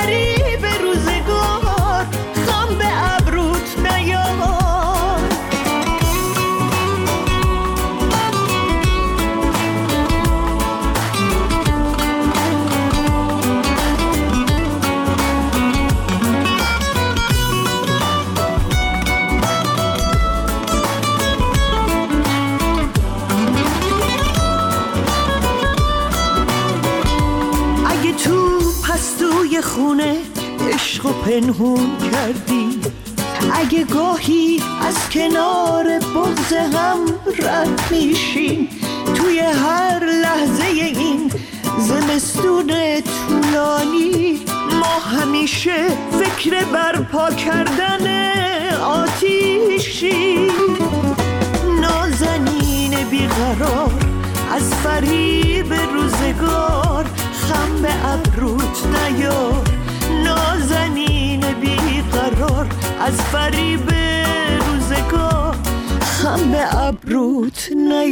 فریب روزگار خم به ابروت نیار. پستوی خونه عشق و پنهون کردی، اگه گاهی از کنار بغض هم رد میشیم، توی هر لحظه این زمستون طولانی ما همیشه فکر برپا کردن آتیشی. نازنین بیقرار از فریب روزگار خم به ابروت نیار. نازنین بیقرار از فریب روزگار خم به ابروت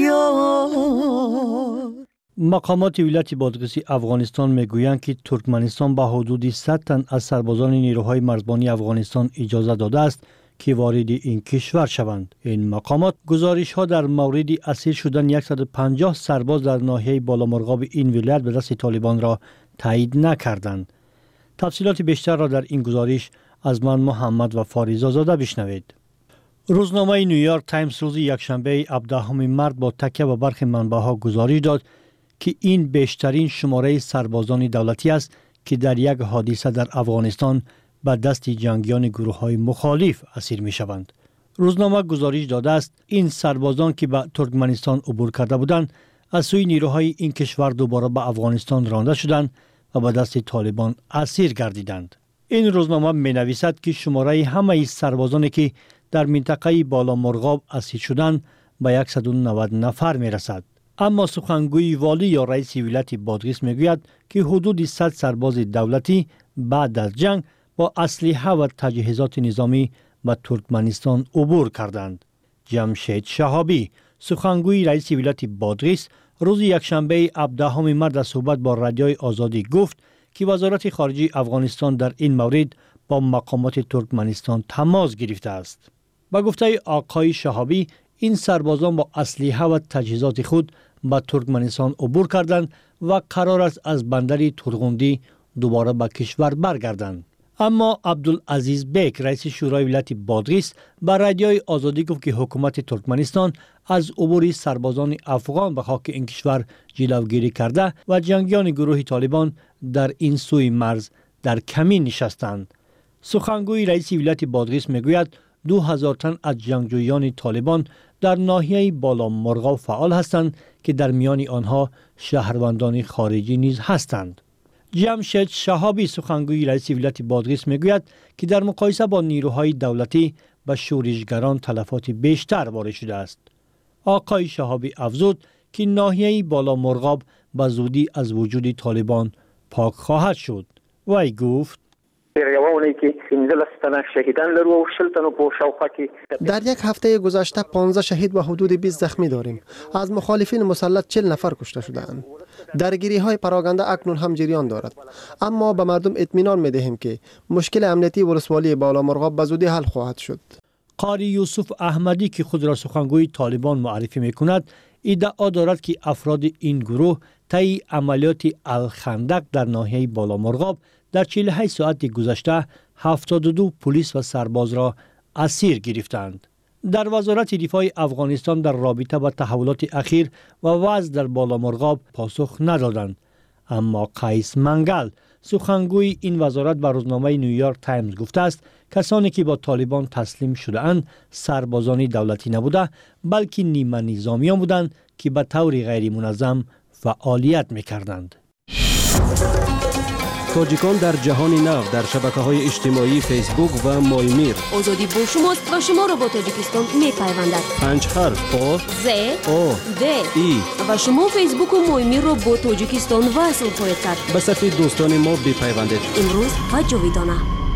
نیار. مقامات ولایت بادغیس افغانستان میگویند که ترکمنستان به حدود 100 تن از سربازان نیروهای مرزبانی افغانستان اجازه داده است که وارد این کشور شوند. این مقامات گزارش ها در مورد اسیر شدن 150 سرباز در ناحیه بالامرغاب این ولایت به دست طالبان را تایید نکردند. تفصیلات بیشتر را در این گزارش از من محمد و فاریزا زاده بشنوید. روزنامه نیویورک تایمز روز یکشنبه 17 مارس با تکیه به برخی منبع‌ها گزارش داد که این بیشترین شماره سربازان دولتی است که در یک حادثه در افغانستان به دست جنگیان گروه‌های مخالف اسیر می‌شوند. روزنامه گزارش داده است این سربازان که به ترکمنستان عبور کرده بودند از سوی نیروهای این کشور دوباره به افغانستان رانده شدند و به دست طالبان اسیر گردیدند. این روزنامه می‌نویسد که شماره همه سربازانی که در منطقه بالامرغاب اسیر شدند به 190 نفر می‌رسد. اما سخنگوی والی یا رئیس ولایت بادغیس میگوید که حدود 100 سرباز دولتی بعد از جنگ با اسلحه و تجهیزات نظامی به ترکمنستان عبور کردند. جمشید شهابی سخنگوی رئیس ولایت بادغیس روز یکشنبه 17 مارس در صحبت با رادیوی آزادی گفت که وزارت خارجه افغانستان در این مورد با مقامات ترکمنستان تماس گرفته است. با گفته آقای شهابی این سربازان با اسلحه و تجهیزات خود به ترکمنستان عبور کردند و قرار است از بندر تورغوندی دوباره به کشور برگردند. اما عبدالعزیز بیک رئیس شورای ولایت بادغیس به رادیوی آزادی گفت که حکومت ترکمنستان از عبور سربازان افغان به خاک این کشور جلوگیری کرده و جنگیان گروه طالبان در این سوی مرز در کمین نشستند. سخنگوی رئیس ولایت بادغیس میگوید 2000 تن از جنگجویان طالبان در ناحیه بالامرغاب فعال هستند که در میان آنها شهروندان خارجی نیز هستند. جمشید شهابی سخنگوی رئیس ولایت بادغیس میگوید که در مقایسه با نیروهای دولتی به شورشگران تلفات بیشتر وارد شده است. آقای شهابی افزود که ناحیه بالامرغاب به زودی از وجود طالبان پاک خواهد شد. وی گفت در یک هفته گذشته 15 شهید و حدود 20 زخمی داریم. از مخالفین مسلط 40 نفر کشته شده‌اند. درگیری های پراگنده اکنون هم جریان دارد، اما به مردم اطمینان می دهیم که مشکل امنیتی ولسوالی بالامرغاب به زودی حل خواهد شد. قاری یوسف احمدی که خود را سخنگوی طالبان معرفی می کند ادعا دارد که افراد این گروه طی عملیات الخندق در ناحیه بالامرغاب در 48 ساعت گذشته 72 پلیس و سرباز را اسیر گرفتند. در وزارت دفاع افغانستان در رابطه با تحولات اخیر و وضع در بالامرغاب پاسخ ندادند. اما قیس منگل سخنگوی این وزارت به روزنامه نیویورک تایمز گفته است کسانی که با طالبان تسلیم شده اند سربازان دولتی نبوده بلکه نیمه نظامیان بودند که به طور غیر منظم فعالیت می‌کردند. تاجیکان در جهان نو در شبکه‌های اجتماعی فیسبوک و مایمیر. آزادی با شماست و شما را با تاجیکستان می‌پیوندد. 5 حرف آ ز او د ای و شما فیسبوک و مایمیر را با تاجیکستان وصل خواهید کرد. به صفحه دوستان ما بپیوندید. امروز و جاویدانه.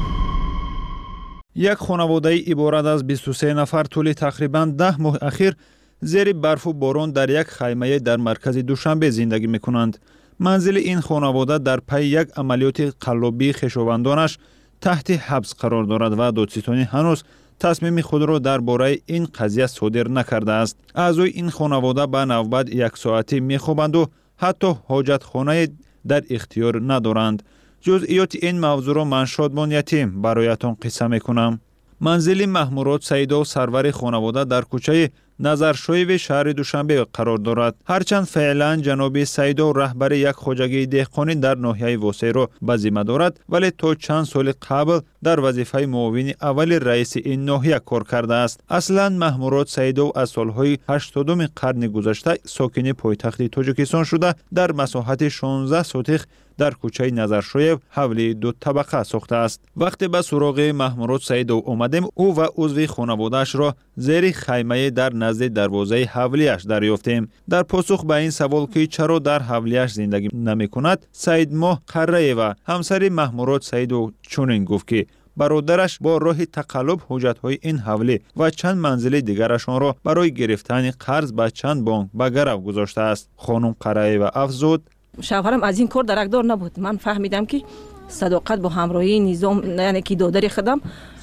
یک خانواده عبارت از 23 نفر طول تقریباً 10 ماه اخیر زیر برف و باران در یک خیمه در مرکز دوشنبه زندگی می‌کنند. منزل این خانواده در پی یک عملیات قلابی خویشاوندانش تحت حبس قرار دارد و دادستانی هنوز تصمیم خود را درباره این قضیه صادر نکرده است. اعضای این خانواده به نوبت یک ساعتی میخوابند و حتی حاجتخانه در اختیار ندارند. جزئیات این موضوع را من شادمان یتیم برایتان قصه میکنم. منزل محمورات سیدو سرور خانواده در کوچه نظرشوی شهر دوشنبه قرار دارد. هرچند فعلا جناب سیدو رهبر یک خواجگی دهقانی در ناحیه واسه را به ذمه دارد، ولی تا چند سال قبل در وظیفه معاون اول رئیس این ناحیه کار کرده است. اصلا محمورات سیدو از سالهای 80 قرن گذشته ساکن پایتخت تاجیکستان شده در مساحت 16 سوتخ در کوچه نظرشوی حولی 2 طبقه ساخته است. وقتی به سراغ محمورات سیدو آمدیم، او و عضو خانواده‌اش را زیر خیمه در نزد دروازه حولیش دریافتیم. در پاسخ به این سوال که چرا در حولیش زندگی نمی کند، سید ماه قره و همسر محمورات سیدو چنین گفت که برادرش با راه تقلب حاجت‌های این حولی و چند منزل دیگرشان را برای گرفتن قرض به چند بانک به گرو گذاشته است. خانم قره و افزود: شوهرم از این کار درکدار نبود. من فهمیدم که صداقت با همراهی نظام، یعنی که دادر خودم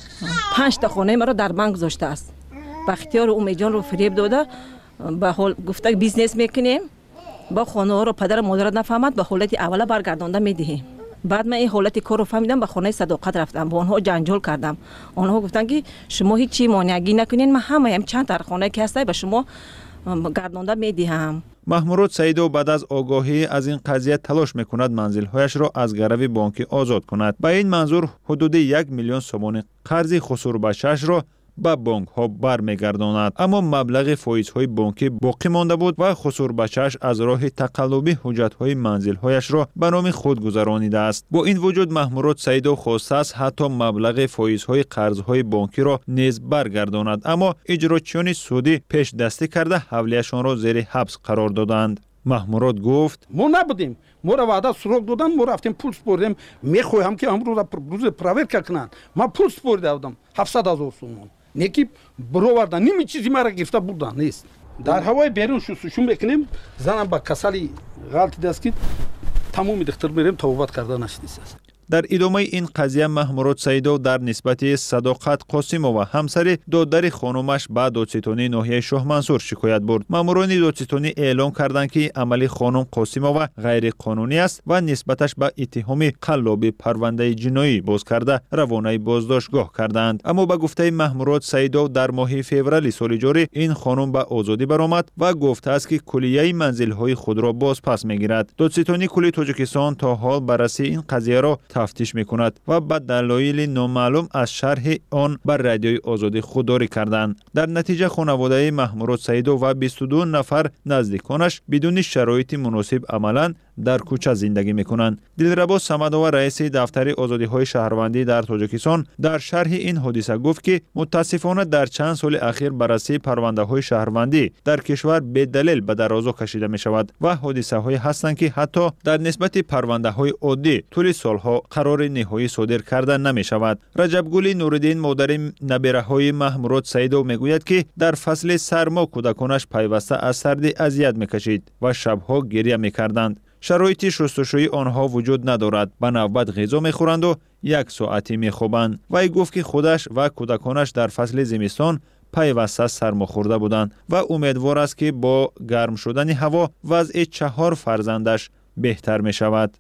5 تا خانه مرا در بانک گذاشته است. با اختیار امید جان رو فریب داده، به حال گفته بیزنس میکنیم، با خانه ها رو پدر مادر نفهمد به حالت اوله برگردانده میدهیم. بعد من این حالت کار رو فهمیدم، به خانه صداقت رفتم، با آنها جنجال کردم. آنها گفتن که شما هیچ چی مانعگی نکنین، من هم چند تا خانه که هسته به شما گردانده میدهم. محمورات سیدو بعد از آگاهی از این قضیه تلاش میکند منزل‌هایش را از گرو بانکی آزاد کند. به این منظور حدود 1 میلیون سوم قرض خسور بچه‌اش را به بانک ها برمیگرداند، اما مبلغ فایزهای بانکی باقی مانده بود و خسور بچه‌اش از راه تقلبی حجت‌های منزل‌هایش را به نام خود گذرانیده است. با این وجود محمورات سیدو خواسته است حتی مبلغ فایزهای قرض‌های بانکی را نیز برگرداند، اما اجراتچیان سودی پیش دستی کرده حولیشان را زیر حبس قرار دادند. محمورات گفت: ما نبودیم، ما را وعده سراغ دادن، ما رفتیم پول سپردیم، میخوایم که امروز روز پروورکا کنند. ما پول سپرده بودم 700,000 سوم. نیکی برآوردن، نیمی چیزی مرا گرفته بودن نیست. در هوای بیرون شستشو میکنیم، زنم با کسلی غلطی دست کرد، تمام دختر بریم توبت کردن نشدیست. در ادامه این قضیه محمورات سیدو در نسبت صداقت قاسمова همسر دادر خانمش به دادستانی ناحیه شاه منصور شکایت برد. ماموران دادستانی اعلام کردند که عمل خانم قاسمova غیر قانونی است و نسبتش به اتهام قلابی پرونده جنایی باز کرده روانه بازداشتگاه کردند. اما به گفته محمورات سیدو در ماه فوریه سال جاری این خانم به آزادی برآمد و گفته است که کلیه منزل‌های خود را باز پس می‌گیرد. دادستانی کلی تاجیکستان تا حال بررسی این قضیه را تفتیش میکند و به دلایل نامعلوم از شرح آن بر رادیوی آزادی خودداری کردند. در نتیجه خانواده محمورات سیدو و 22 نفر نزدیکانش بدون شرایط مناسب عملاً در کوچه زندگی میکنند. دلربا صمدووا رئیس دفتر آزادی‌های شهروندی در تاجیکستان در شرح این حادثه گفت که متاسفانه در چند سال اخیر بررسی پرونده‌های شهروندی در کشور به دلیل به درازا کشیده میشود و حادثه‌هایی هستند که حتی در نسبت پرونده‌های عادی طول سالها قرار نهایی صادر کردن نمیشود. رجبگل نوردین مادر نبیره‌های محمورات سیدو میگوید که در فصل سرما کودکانش پیوسته از سردی اذیت میکشید و شبها گریه میکردند. شرایط شستشویی آنها وجود ندارد. به نوبت غذا میخورند و 1 ساعتی میخوابند. وی گفت که خودش و کودکانش در فصل زمستان پیوسته سرما خورده بودند و امیدوار است که با گرم شدن هوا وضع 4 فرزندش بهتر می شود.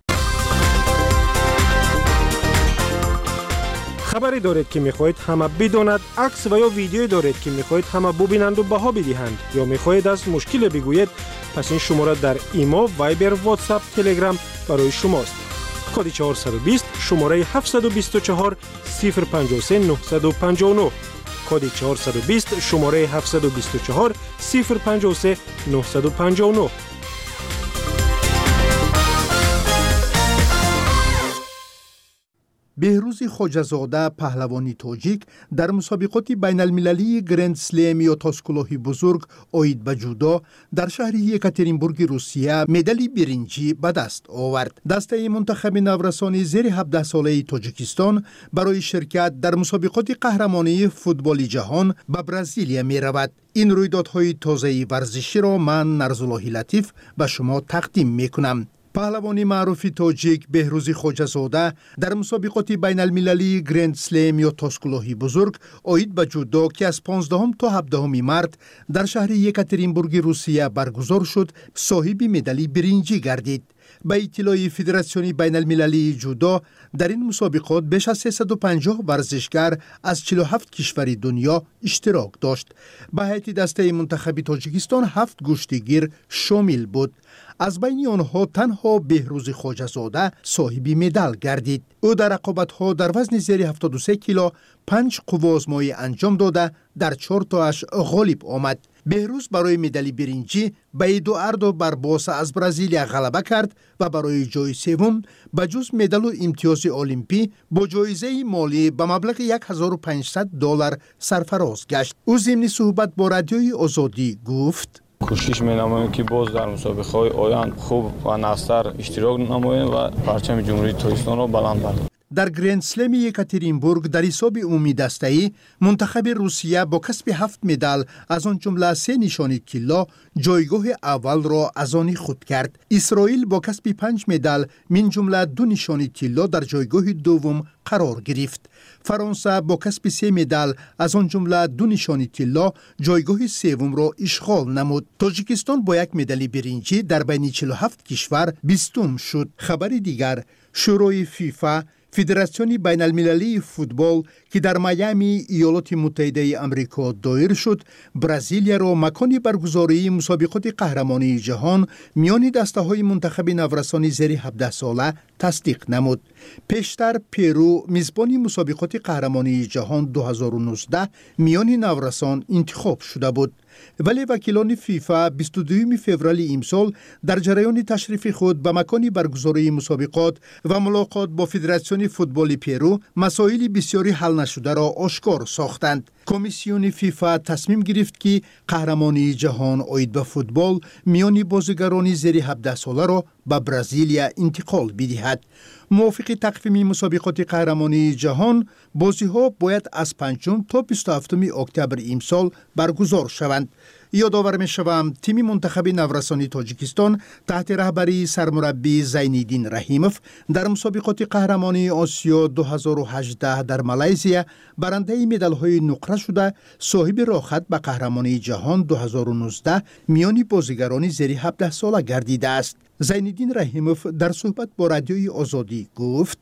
خبری دارید که میخواهید همه بداند، عکس و یا ویدیویی دارید که میخواهید همه ببینند و بها بدهند، یا میخواهید از مشکل بگویید، پس این شماره در ایما، وایبر، واتساپ، تلگرام برای شماست. کد 420 شماره 724 053 959. کد 420 شماره 724 053 959. بهروز خواجه‌زاده پهلوانی تاجیک در مسابقات بین المللی گرند سلم یا تاسکلوهی بزرگ اوید به جودو در شهر یکاترینبورگ روسیه مدال برنجی به دست آورد. دسته منتخب نورسان زیر 17 ساله تاجیکستان برای شرکت در مسابقات قهرمانی فوتبال جهان به برزیلیا می رود. این رویدادهای تازه ورزشی را من نرزاللهی لطیف به شما تقدیم می کنم. پهلوانی معروف تاجیک بهروز خواجه‌زاده در مسابقات بین المللی گرند سلم یا تاسکلوهی بزرگ آید به جودو که از 15 تا 17 مارس در شهر یکاترینبورگ روسیه برگزار شد صاحب مدال برنجی گردید. به اطلاع فدراسیون بین المللی جودو در این مسابقات بیش از 350 ورزشکار از 47 کشور دنیا اشتراک داشت. به هیئت دسته منتخب تاجیکستان 7 گشتگیر شامل بود. از بین آنها تنها بهروز خواجه‌زاده صاحب مدال گردید. او در رقابت‌ها در وزن زیر 73 کیلو 5 قوازمایی انجام داده در 4 تاش غالب آمد. بهروز برای مدال برنجی به ایدواردو باربوسا از برزیلیا غلبه کرد و برای جای سوم به جز مدال و امتیاز المپی با جایزه مالی به مبلغ $1500 سرفراز گشت. او ضمن صحبت با رادیوی آزادی گفت: کوشش می‌نماییم که باز در مسابقه‌های آینده خوب و نستر اشتراک نماییم و پرچم جمهوری تاجیکستان را بلند برداریم. در گرند سلم یکاترینبورگ در حساب عمومی دسته‌ای منتخب روسیه با کسب 7 مدال از آن جمله 3 نشانی طلا جایگاه اول را از آن خود کرد. اسرائیل با کسب 5 مدال من جمله 2 نشانی طلا در جایگاه دوم قرار گرفت. فرانسه با کسب 3 مدال از آن جمله 2 نشانی طلا جایگاه سوم را اشغال نمود. تاجیکستان با 1 مدال برنجی در بین 47 کشور 20م شد. خبر دیگر، شورای فیفا فدراسیون بین المللی فوتبال که در میامی ایالات متحده آمریکا دایر شد، برزیلیا را مکان برگزاری مسابقات قهرمانی جهان میان دسته‌های منتخب نورسان زیر 17 ساله تصدیق نمود. پیشتر پرو میزبان مسابقات قهرمانی جهان 2019 میان نورسان انتخاب شده بود. ولی وکیلان فیفا 22 فوریه امسال در جریان تشریف خود به مکان برگزاری مسابقات و ملاقات با فدراسیون فوتبال پرو مسائل بسیاری حل نشده را آشکار ساختند. کمیسیون فیفا تصمیم گرفت که قهرمانی جهان آید به فوتبال میان بازیگران زیر 17 ساله را به برزیلیا انتقال بدهد. موافق تقویم مسابقات قهرمانی جهان، بازی‌ها باید از 5 تا 27 اکتبر امسال برگزار شوند. یادآور می‌شوم تیم منتخب نورسانی تاجیکستان تحت رهبری سرمربی زین‌الدین رحیموف در مسابقات قهرمانی آسیا 2018 در مالزیا برنده مدال‌های نقره شده صاحب راه‌خط به قهرمانی جهان 2019 میان بازیگران زیر 17 ساله گردیده است. زین‌الدین رحیموف در صحبت با رادیوی آزادی گفت: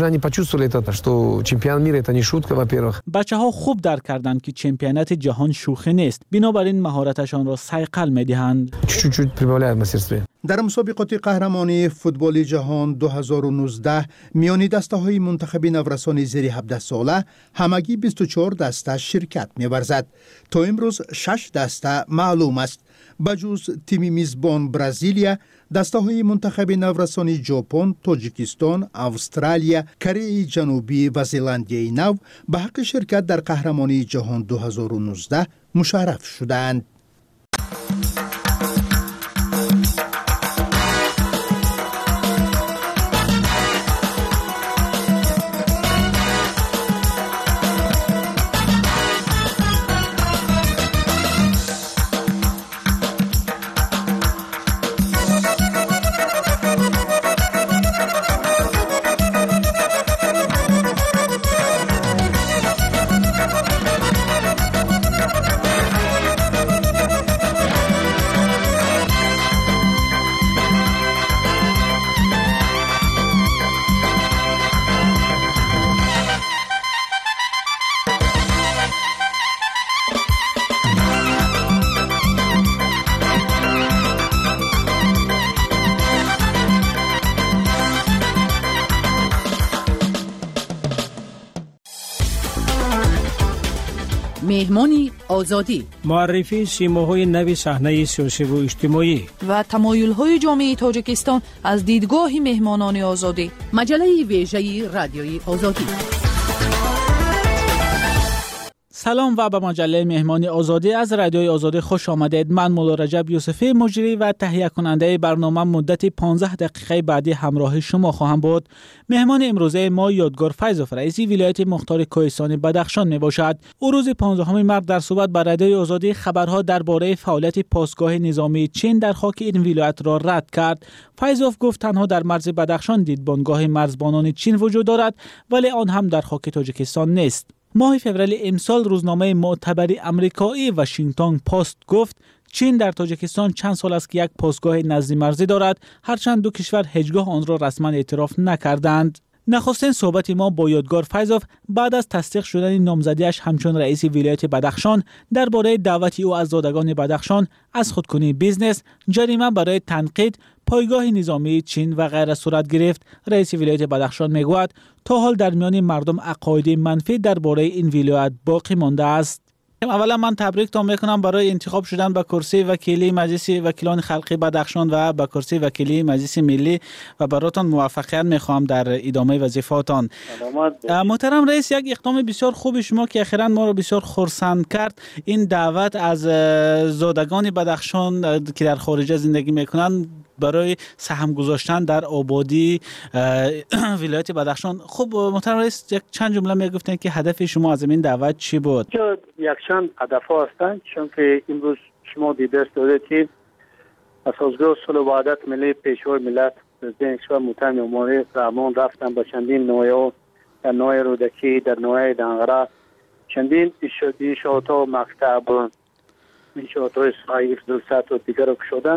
بچه‌ها خوب درک کردند که چمپیونات جهان شوخی نیست. بنابراین مهارتشان را صیقل می‌دهند. در مسابقات قهرمانی فوتبال جهان 2019 میان دسته‌های منتخب نورسان زیر 17 ساله همگی 24 دسته شرکت می‌ورزد. تا امروز 6 دسته معلوم است. بجز تیم میزبان برزیلیا، دسته‌های منتخب نورسانی ژاپن، تاجیکستان، استرالیا، کره جنوبی و زلاندیای نو به حق شرکت در قهرمانی جهان 2019 مشرف شدند. مهمانی آزادی، معرفی سیماهای نو صحنه سیاسی و اجتماعی و تمایل‌های جامعه تاجیکستان از دیدگاه مهمانان آزادی. مجله ویژه رادیوی آزادی. سلام و به مجله مهمانی آزادی از رادیوی آزادی خوش آمدید. من مولا رجب یوسفی مجری و تهیه کننده برنامه مدت 15 دقیقه بعدی همراه شما خواهم بود. مهمان امروزه ما یادگار فیضوف رئیس ولایت مختار کوهستان بدخشان می باشد. او روز 15 مارس در صحبت با رادیوی آزادی خبرها درباره فعالیت پاسگاه نظامی چین در خاک این ولایت را رد کرد. فیضوف گفت تنها در مرز بدخشان دیدبانگاه مرزبانان چین وجود دارد ولی آن هم در خاک تاجیکستان نیست. ماه فوریه امسال روزنامه معتبری آمریکایی واشنگتن پست گفت چین در تاجیکستان چند سال است که یک پاسگاه نزدی مرزی دارد، هرچند دو کشور هیچگاه آن را رسما اعتراف نکردند. نخستین صحبت ما با یادگار فیضوف بعد از تصدیق شدن نامزدیش همچون رئیس ولایت بدخشان درباره دعوت او از زادگان بدخشان از خودکنی بیزنس، جریمه برای تنقید، پایگاه نظامی چین و غیره صورت گرفت. رئیس ولایت بدخشان میگوید تا حال در میان مردم عقاید منفی درباره این ولایت باقی مانده است. اولا من تبریکتان میکنم برای انتخاب شدن به کرسی وکیلی مجلس وکیلان خلقی بدخشان و به کرسی وکیلی مجلس ملی و براتون موفقیت میخوام در ادامه وظیفه‌تان. محترم رئیس، یک اقدام بسیار خوب شما که اخیراً ما را بسیار خرسند کرد، این دعوت از زادگان بدخشان که در خارج زندگی میکنند برای سهم گذاشتن در آبادی ولایت بدخشان. خب محترم رئیس، یک چند جمله میگفتن که هدف شما از این دعوت چی بود؟ یک چند هدف هستند، چون که امروز شما دیده دارید که اساسگاه صلح و وحدت ملی پیشوای ملت پرزیدنت کشور محترم امامی رحمان رفتن به چندین نوعه، در نوع رودکی، در نوع دنغره، چندین انشاءات مکتب، انشاءات صحیح درست و دیگر رو شدن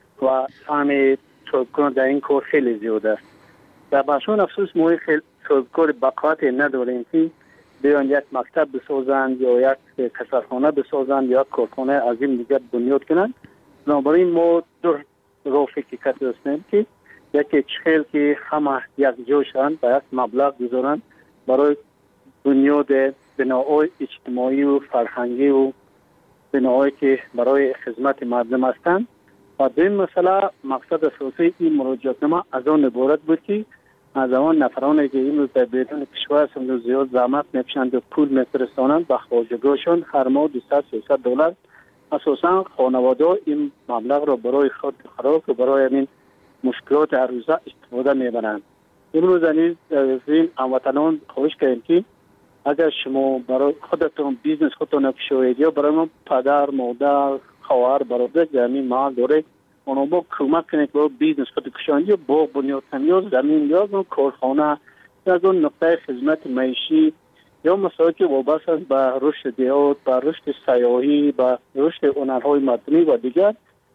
و سهم صاحبکار در این کار خیلی زیاده است. در بدخشان افسوس ما صاحبکار بقایت نداریم که بیان یک مکتب بسازند یا یک کسرخانه بسازند یا یک کارخانه عظیم دیگر بنیاد کنند. بنابراین ما دو راه فکر کرده هستیم که یکی چخیل که همه یک جا شوند و یک مبلغ بذارند برای بنیاد بناهای اجتماعی و فرهنگی و بناهایی که برای خدمت مردم هستند. و دویم مسئله مقصد اساسی این مراجعتنامه از آن عبارت بود که از آن نفرانی که این روز در بیرون کشور هستند زیاد زحمت میکشند و پول میفرستانند به خواجگاهشان هر ماه 200-300 دلار، اساسا خانواده این مبلغ را برای خود خوراک و برای این مشکلات هر روزه استفاده میبرند. امروز از این هموطنان خواهش کردیم که اگر شما برای خودتون بیزنس خودتون بشوید یا برای ما پدر، مادر، خواهر، برادر زمین مال داره، اونا با کمک کنید با بیزنس خود کشاندی یا با بنیاد یا زمین یا کارخانه یا از اون نقطه خدمت معیشی یا مسائلی که وابسته است به رشد دیهات، به رشد سیاحی، به رشد هنرهای مدنی و دیگر،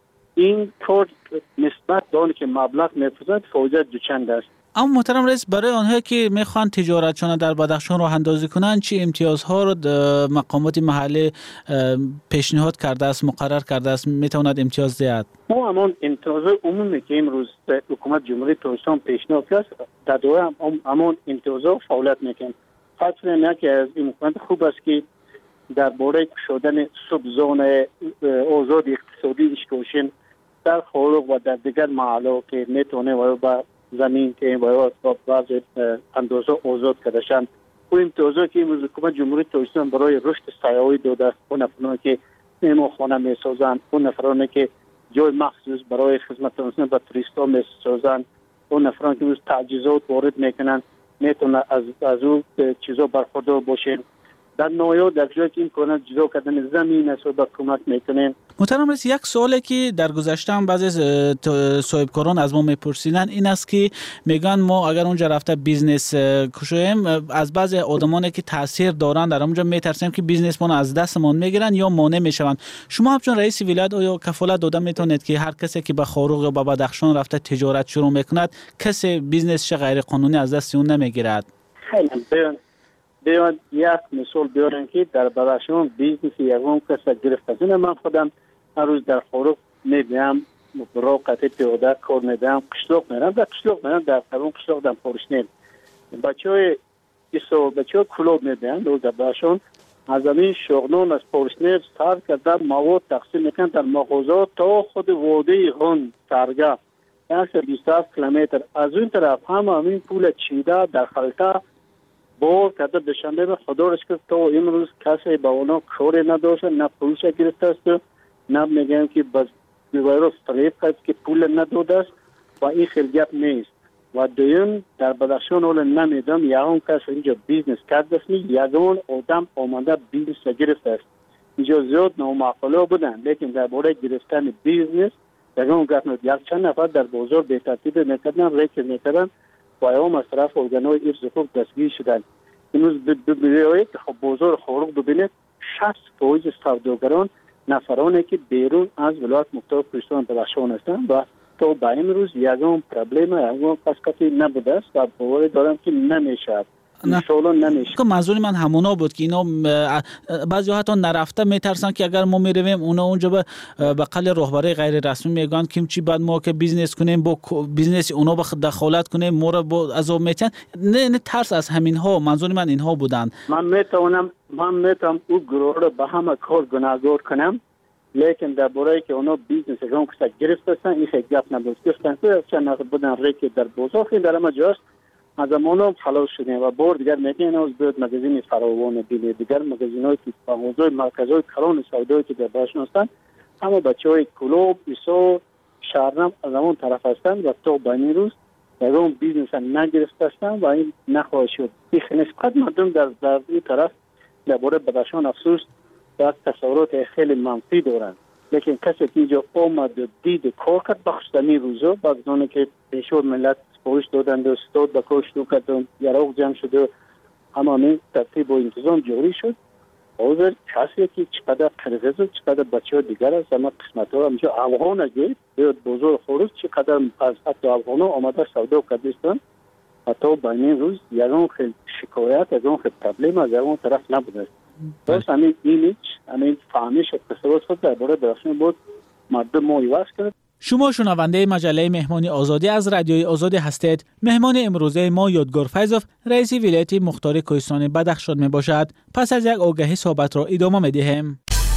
این کار نسبت به آنی که مبلغ می‌فرستند فایده دوچند است. اما محترم رئیس، برای آنها که میخوان تجارتشان در بدخشان راه اندازی کنند چه امتیازها رو مقامات محلی پیشنهاد کرده است، مقرر کرده است، میتواند امتیاز دهد؟ ما همان امتیاز عمومی که امروز حکومت جمهوری تاجیکستان پیشنهاد کرد در دوره همان امتیازها فعالیت میکنند. خاطر نه که از این حکومت خوب است که درباره شدن سبزون آزاد اقتصادی اشکوشن در خارج و در دیگر محلات که میتونه و با زمین که باید با بعض اندازه آزاد کردشن و امتیازها که امروز حکومت جمهوری تاجیکستان برای رشد سیاحی داده است، اون نفرانی که مهمانخانه میسازند، اون نفرانی که جای مخصوص برای خدمت رساندن به توریستا میسازند، اون نفرانی که امروز تجهیزات وارد میکنن میتونه از اون چیزا برخوردار باشین. در نویا در جایی که این کنه جدا کردن زمین است و کمک میکنیم. محترم رئیس، یک سوالی که در گذشته هم بعضی صاحبکاران از ما میپرسیدن این است که میگن ما اگر اونجا رفته بیزنس کشیم از بعضی آدمانی که تاثیر دارن در اونجا میترسیم که بیزنس ما از دستمون میگیرن یا مانع میشوند. شما همچون رئیس ولایت آیا کفالت داده میتونید که هر کسی که به خاروق یا به بدخشان رفته تجارت شروع میکند کسی بیزنسش غیر قانونی از دست اون نمیگیرد؟ خیلی بیان یک مثال بیارن که در بدخشان بیزنس یکم کس گرفت از این من خودم هر روز در خاروق میدیم برای قطع پیاده کار میدم، قشلاق میرم در قشلاق میرم در قرون قشلاق در پارشنیم بچه های کلوب میدیم در بدخشان از این شغلون از پارشنیم سر کرده مواد تقسیم میکن در مغازات تا خود وادی هون سرگاه 127 کیلومتر از اون طرف هم همین پول چیده در خلطه بار کرده بشنده به خدا رش که تو امروز کسی با اونا کاری نداشته، نه پولش گرفته است، نه میگم که بس بیوایرو فریب کرد که پول نداده است و این خیلی گپ نیست. و دویم در بدخشان اول نمیدم یکون کس اینجا بیزنس کرده است، یکون آدم آمده بیزنس گرفته است. اینجا زیاد نامعقوله بودن، لیکن در باره گرفتن بیزنس یکون گپ نید. یک چند نفر در بازار به ترتیب میکردن، ریکر میکردن و ایام از طرف ارگانهای حفظ حقوق دستگیر شدن. امروز ببینید که خب بازار خارق ببینید 60% سوداگران نفرانی که بیرون از ولایت مختار کوهستان بدخشان هستند و تو با امروز یکم پرابلم یکم قسقتی نبوده است و باور دارم که نمیشه. انشالله نمیشه. که منظور من همونا بود که اینا بعضی حتی نرفته میترسن که اگر ما میرویم اونا اونجا به قل رهبری غیر رسمی میگن که چی بعد ما که بیزنس کنیم با بیزنس اونا به دخالت کنیم ما رو با عذاب میتن. نه ترس از همین ها. منظور من اینها بودن. من میتونم او گروه رو به همه کار گناهگار کنم، لیکن در باره که اونا بیزنس اگرام کسا گرفتن این خیلی گپ نبود. گفتن که چند نقل بودن ریکی در بازار خیلی در همه جاست از امانو خلاص شدیم و بار دیگر میگن از بیاد مگزین فراوان بینه دیگر مگزین های که حوزه مرکزهای کلان سودایی که در بدخشان هستند همه بچه های کلوب ایسو شهرنم از اون طرف هستند و تا به این روز در اون بیزنس نگرفته هستند و این نخواهد شد. این نسبت مردم در این طرف در باره بدخشان افسوس در تصورات خیلی منفی دارند، لیکن کسی که اینجا آمد و دید کار کرد بخشتنی روزا بعد از اونه که پیشور ملت پوش دادند و استاد به کار شروع کردن یراق جمع شد و همه ترتیب و انتظام جاری شد. حاضر کسی که چقدر قرغز و چقدر بچه ها دیگر است همه قسمت ها همچه افغان اگه بیاد بزرگ خورد چقدر از حتی افغان ها آمده سودا کردستان حتی به این روز یکان خیلی شکایت یکان خیلی پرابلم از یکان طرف نبوده است. بس همین ایمیج همین فهمش تصورات خود در باره بدخشان بود مردم ما ایواز کرد. شما شنونده مجله مهمانی آزادی از رادیوی آزادی هستید. مهمان امروزه ما یادگار فیضوف رئیس ولایت مختار کوهستان بدخشان می باشد. پس از یک آگهی صحبت را ادامه می دهیم.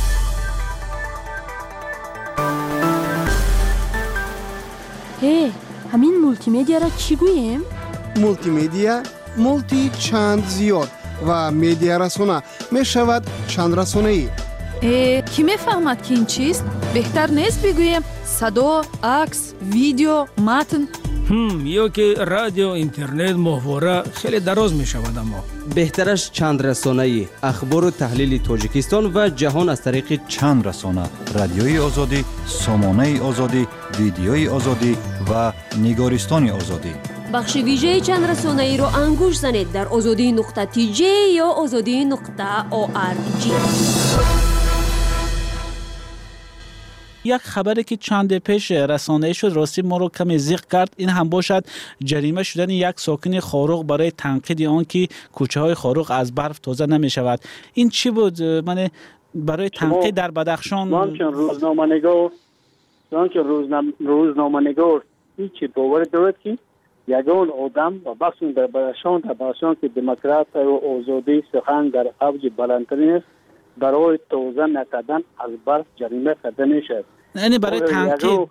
همین مولتی میدیا را چی گوییم؟ مولتی میدیا مولتی چند زیاد و میدیا رسانه می شود چند رسانه‌ای. کی میفهمد که این چیست؟ بهتر نیست بگویم صدا، عکس، ویدیو، متن؟ یا که رادیو، اینترنت، محتوا خیلی دراز می شود. اما بهترش چند رسانه‌ای، اخبار و تحلیل تاجیکستان و جهان از طریق چند رسانه: رادیوی آزادی، سامانه آزادی، ویدیوی آزادی و نگارستان آزادی. بخش ویژه چند رسانه‌ای رو انگوش زنید در azadi.tj یا azadi.org. یک خبری که چند پیش رسانه شد راستی ما رو کمی زیق کرد. این هم باشد جریمه شدن یک ساکن خاروق برای تنقید آن که کوچه های خاروق از برف تازه نمی شود. این چی بود؟ من برای تنقید در بدخشان روزنامه‌نگار هیچی باور دارد که یگان آدم و بخشون در بدخشان که دموکرات و آزادی سخن در اوج بلندترین است برای تازه نکردن از برف جریمه کرده میشد. یعنی برای تنقید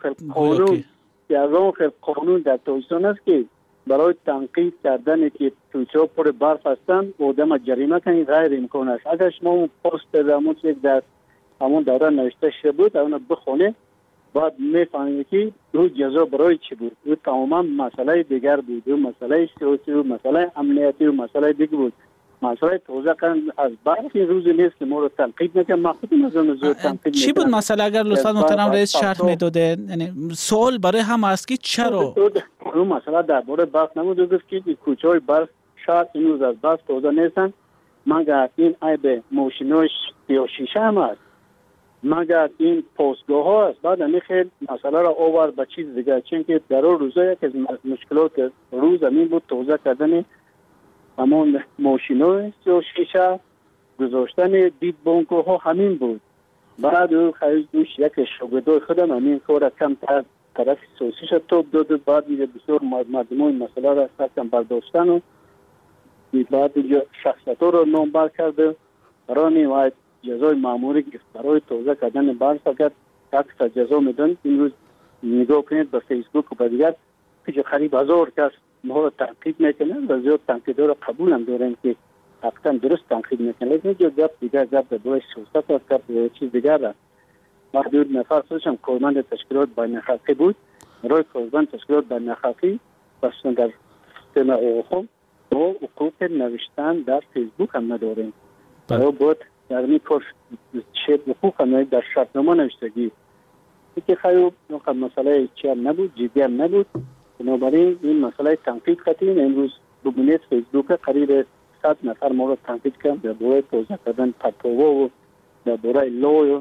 قانون در تویستان است که برای تنقید کردن که تویچه پر برف هستند آدم جریمه کنید غیر امکان است. اگر شما اون پست درمون یک در همون دوره نوشته شده بود اون بخونه بعد میفهمید که او جزا برای چی بود. او تماما مسئله دیگر بود. او مسئله سیاسی و مسئله امنیتی و مسئله دیگر بود. مسئله توزیع کردن از برخی روزی نیست که ما رو تنقید نکنم. ما خودم از اون زود تنقید چی بود مسئله؟ اگر لطفا محترم رئیس شرح میداده. یعنی سوال برای هم است که چرا اون مسئله درباره برف نبود. گفت که کوچه های برف شاید این روز از برف توزیع نیستن مگر این عیب ماشیناش یا شیشه هم است مگر این پستگاه ها است. بعد همین خیلی مسئله را آورد به چیز دیگر چون که در اون روزا یک از مشکلات روز همین بود توزیع کردن همون ماشینای و شیشه گذاشتن دید بانکو ها همین بود. بعد او خیلیش یک شاگردای خودم همین کار کم طرف سوسیش توب داد. بعد دیگه بسیار مردمای مسئله را سرکم برداشتن و بعد دیگه شخصیت رو نامبر کرده برای نهایت جزای ماموری گرفت برای توزیع کردن برف. اگر یک جزا میدن این روز نگاه کنید به فیسبوک و به دیگر پیش قریب 1000 کس ما رو تنقید میکنن و زیاد تنقیدها رو قبول هم داریم که حقیقتا درست تنقید میکنن، لیکن اینجا گپ دیگر گپ در برای سیاست است، گپ در چیز دیگر است. محدود نفر خودشم کارمند تشکیلات بین الخلقی بود، برای کارمند تشکیلات بین الخلقی بسیار در سیستم حقوق و حقوق نوشتن در فیسبوک هم نداریم. برای بود در این کار شد حقوق هم در شرطنامه نوشتگی که خیلی مسئله چی هم نبود، جدی هم نبود. بنابراین این مسئله تنقید کردیم. امروز ببینید فیسبوک قریب 100 نفر ما رو تنقید کردن در باره توضیح کردن پرتوها و در باره لو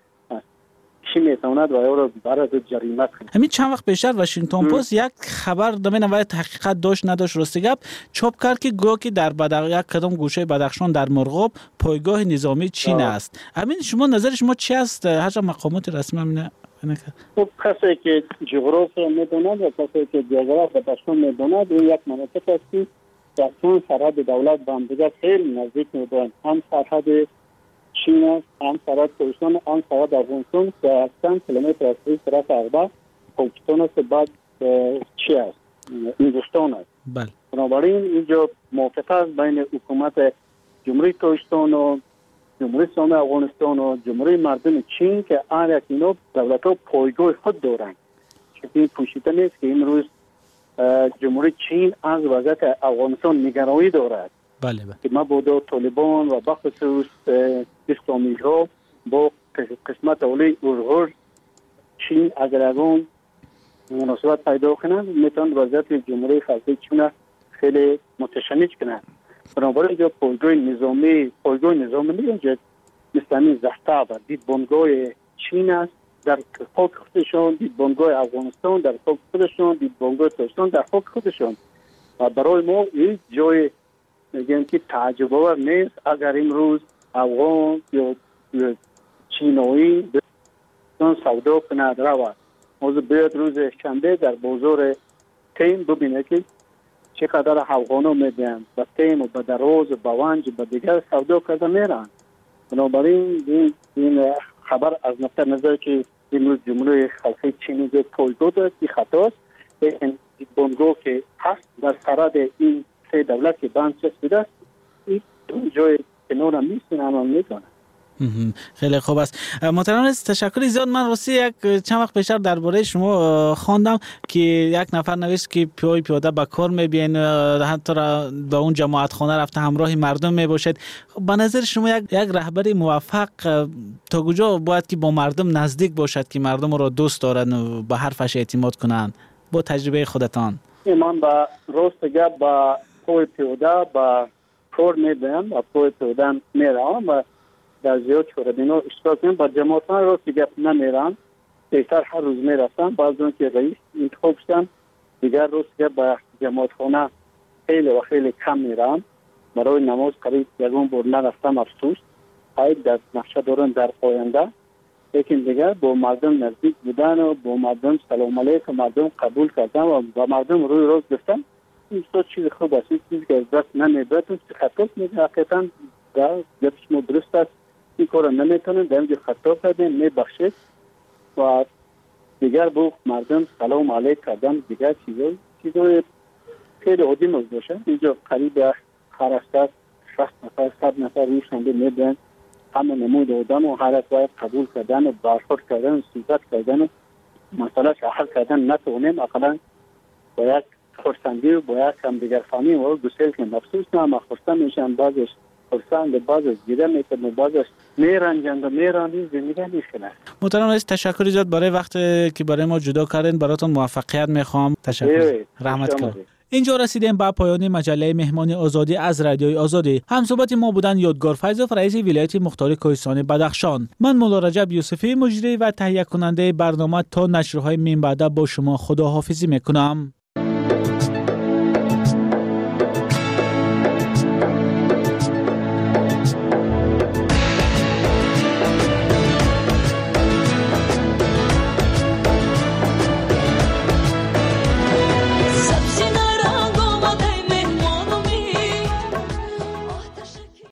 چی میتواند و یا رو برای جریمت کنید. همین چند وقت پیشتر واشنگتن پست یک خبر دمین اول تحقیقات داشت نداشت راستی گپ چاپ کرد که گویا که در یک کدام گوشه بدخشان در مرغاب پایگاه نظامی چین است. همین شما نظر شما چی است؟ هر مقامات رسمی همین خب کسی که جغرافیا میدوند و کسی که جغرافیا بدخشان میدوند و یک مناطق است که در چون سرحد دولت با هم دیگر خیلی نزدیک میدوند. هم سرحد چین است، هم سرحد ترکستان، هم سرحد افغانستان که چند کیلومتر از طرف اغبر پاکستان است، بعد چی است؟ هندوستان است. بله. بنابراین اینجا موافقت است بین حکومت جمهوری ترکستان و جمهوری اسلامی افغانستان و جمهوری مردم چین که هر اینا دولت‌ها پایگاه خود دارند. چون این پوشیده نیست که امروز جمهوری چین از وضعیت افغانستان نگرانی دارد. بله. که مبادا طالبان و بخصوص اسلامی ها با قسمت اولی اورغور چین اگر اون مناسبت پیدا کنند میتوان وضعیت جمهوری خلقی چین خیلی متشنج کنند. بنابراین اینجا پایگاه نظامی اینجا مثل همین زهتاب دیدبانگاه چین است در خاک خودشان، دیدبانگاه افغانستان در خاک خودشان، دیدبانگاه ترکستان در خاک خودشان. و برای ما این جای میگن که تعجب آور نیست اگر امروز افغان یا چینایی بسیار سودا کند رود. موضوع بیاد روز شنبه در بازار تیم ببینه که چقدر افغانا میدن با تیم و با دراز و با ونج و با دیگر سودا کرده میرن. بنابراین این خبر از نقطه نظر که امروز جمهوری خلقی چینی به پایگاه داشت این خطاست. این بانگاه که هست در سرحد این سه دولت که بند چسبیده است این جای کنار هم نیست، این هم میکنه. خیلی خوب است. محترم رئیس تشکر زیاد. من راستی یک چند وقت پیشتر درباره شما خواندم که یک نفر نوشت که پیاده به کار میبین، حتی به اون جماعت خانه رفته همراه مردم میباشد. به نظر شما یک رهبر موفق تا کجا باید که با مردم نزدیک باشد که مردم را دوست دارن و به حرفش اعتماد کنن با تجربه خودتان؟ من با راست گپ با پای پیاده با کار میبینم و پای پیاده میرم و در زیاد شوردینا اشتراک میکنم. با جماعتان راست گپ نمیرم، بیشتر هر روز میرفتم. بعض اون که رئیس انتخاب شدم دیگر راست گپ با جماعت خانه خیلی و خیلی کم میرم. برای نماز قریب یکون بار نرفتم افسوس. باید در نقشه دارن در آینده، لیکن دیگر با مردم نزدیک بودن و با مردم سلام علیکم مردم قبول کردن و با مردم روی روز گفتن این چیز خوب است. چیزی که از دست نمیبرد که خطا میده حقیقتا در گپ شما درست است. این کار نمیتونن در اینجا خطا کردن میبخشید و دیگر با مردم سلام علیک کردن دیگر چیزای خیلی عادی باشه. اینجا قریب هر هفته 60 نفر 100 نفر روی شنبه میدن همه نمود آدم و هر باید قبول کردن و برخورد کردن و صحبت کردن و مسئله حل کردن نتونیم. اقلا باید خرسندی و باید هم دیگر فهمی و گسیل که مفسوس نه اما خرسند میشن، بعضش خرسند بعضش گیره میکنن و بعضش میرنجند و میرانی زندگی میکنن. محترم رئیس تشکر زیاد برای وقت که برای ما جدا کردین. براتون موفقیت میخوام. تشکر. رحمت کنم. اینجا رسیدیم به پایان مجله مهمان آزادی از رادیوی آزادی. همصحبت ما بودن یادگار فیضوف رئیس ولایت مختار کوهستان بدخشان. من مولا رجب یوسفی مجری و تهیه کننده برنامه تا نشرهای من بعد با شما خداحافظی میکنم.